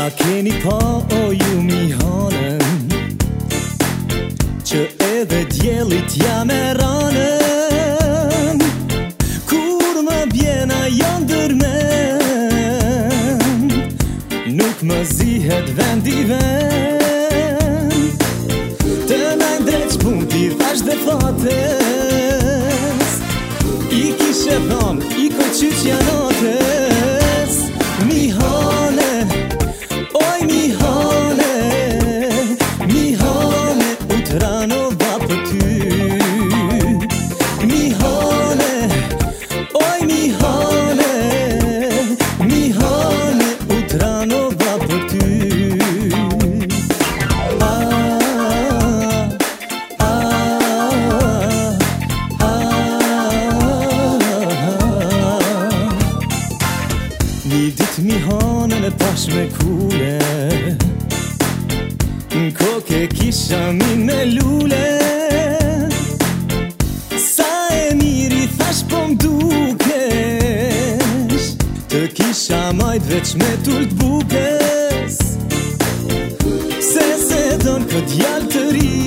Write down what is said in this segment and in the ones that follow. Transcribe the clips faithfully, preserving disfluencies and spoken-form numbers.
keni pa o ju mi hanën që edhe djelit jam e ranën kur më bjen ajo ndërmen nuk më zihet vendi vend të najnë drejt shpunti thash dhe fates i kishe thon i koqyqja notes mi hane oj mi hane mi hane u tranova për ty mi hane oj mi hane mi hane u tranova për ty Një dit mi hanën e pash me kule N'koke kisha min me lule Sa e miri thash po m'dukesh Të kisha majt veç me tullt bukes Se se don kët jall të ri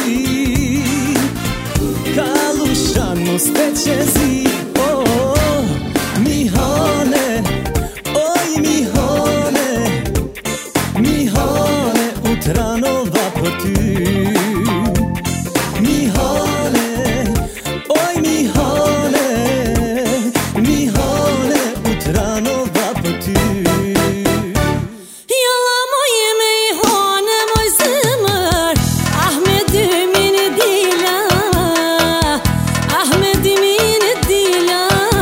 Ka lushan mos te qezi Oh, oh, mi hane mi hane, mi hane u tranova për ty Mi hane, oj mi hane, mi hane u tranova për ty Jalla moje me i hane moj zemër Ah me dy mini dila Ah me dy mini dila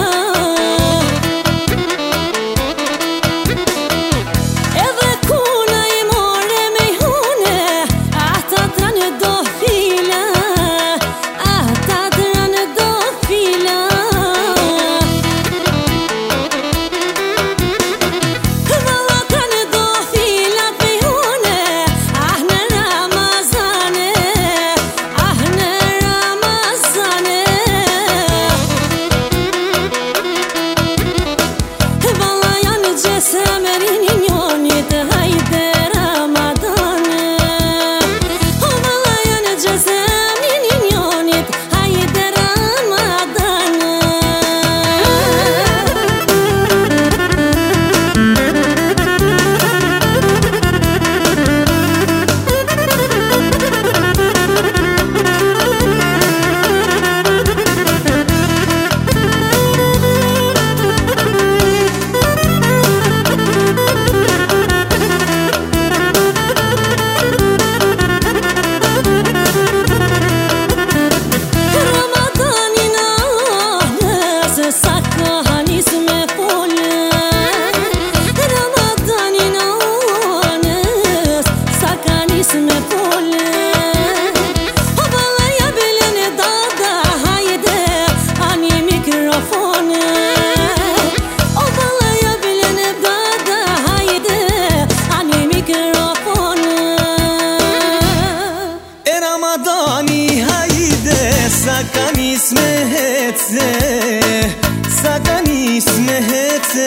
Sakanis me hece, sakanis me hece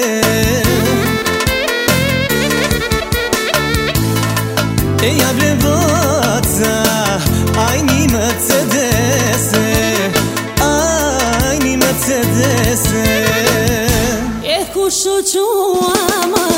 E ja blevaca, ajni Mercedese Ajni Mercedese E ku shoqua ma